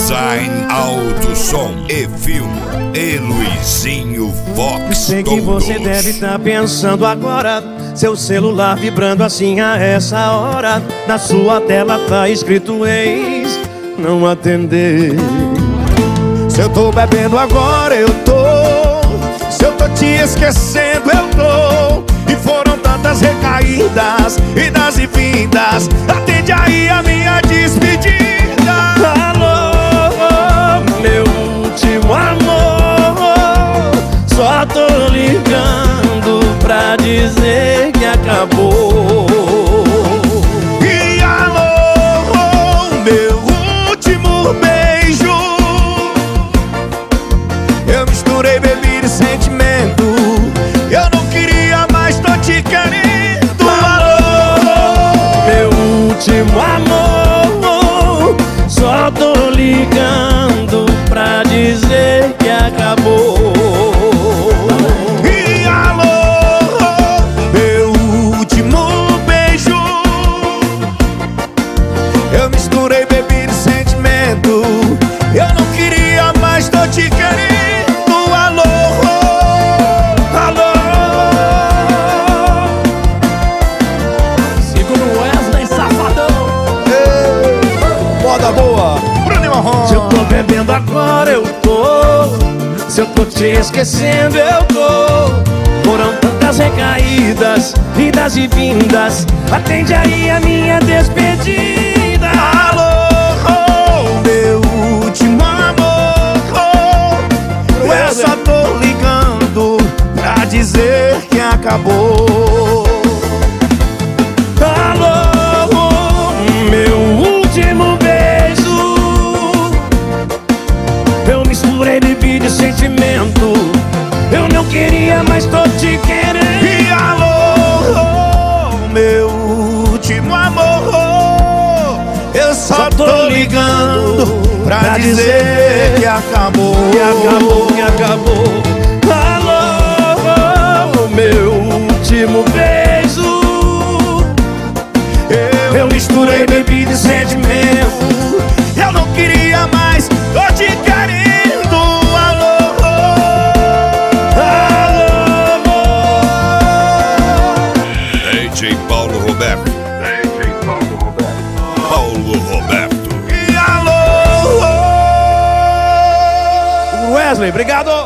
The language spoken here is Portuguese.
Design Alto Som e Filme e Luizinho Fox. Sei que você deve estar pensando agora, seu celular vibrando assim a essa hora. Na sua tela tá escrito ex, não atender. Se eu tô bebendo agora eu tô, se eu tô te esquecendo eu tô. E foram tantas recaídas, idas e vindas. Atende aí a minha despedida. Alô, meu último amor, só tô ligando pra dizer que acabou. E alô, meu último beijo, eu misturei bebida e sentimento. Eu não queria mais, tô te querendo. Alô, meu último amor, só tô ligando pra dizer que acabou. E alô, meu último beijo, eu misturei bebida e sentimento. Eu não queria mais, tô te querendo. Alô, alô. Segundo Wesley Safadão. Moda boa, Bruno e Marrom. Se eu tô bebendo agora eu tô, se eu tô te esquecendo eu tô. Foram tantas recaídas, idas e vindas. Atende aí a minha despedida. Alô, meu último amor, eu só tô ligando pra dizer que acabou. Alô, meu último beijo, eu misturei bebida e sentimento. Eu não queria mais, tô te querendo. E alô, meu último amor, eu só tô ligando pra dizer que acabou. Que acabou, que acabou. Alô, meu último beijo, eu misturei bebida e sentimento. Eu não queria mais, tô te querendo. Alô, alô. DJ Paulo Roberto. Paulo Roberto. E alô. Wesley, obrigado.